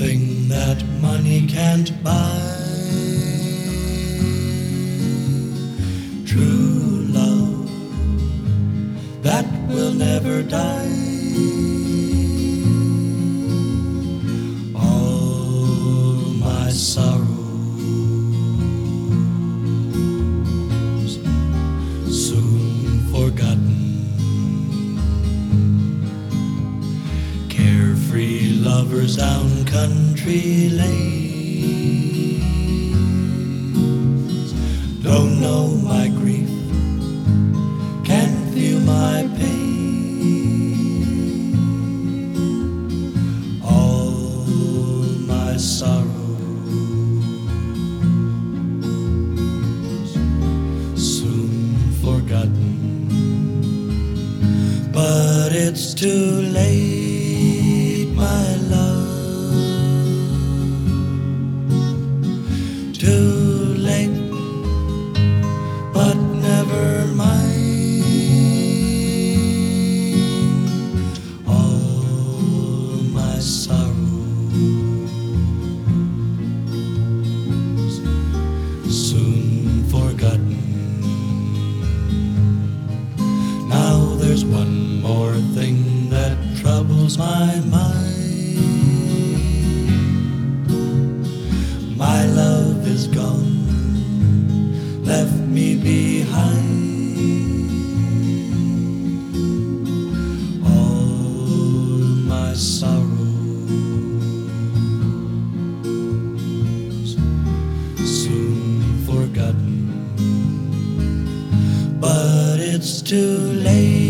thing that money can't buy. True love that will never die. All my sorrows soon forgotten. Carefree lovers down country lanes don't know my grief, can't feel my pain. All my sorrows soon forgotten. But it's too late, my love, too late, but never mind. All my sorrows soon forgotten. Now there's one more thing that troubles my mind. My love is gone, left me behind. All my sorrows soon forgotten. But it's too late.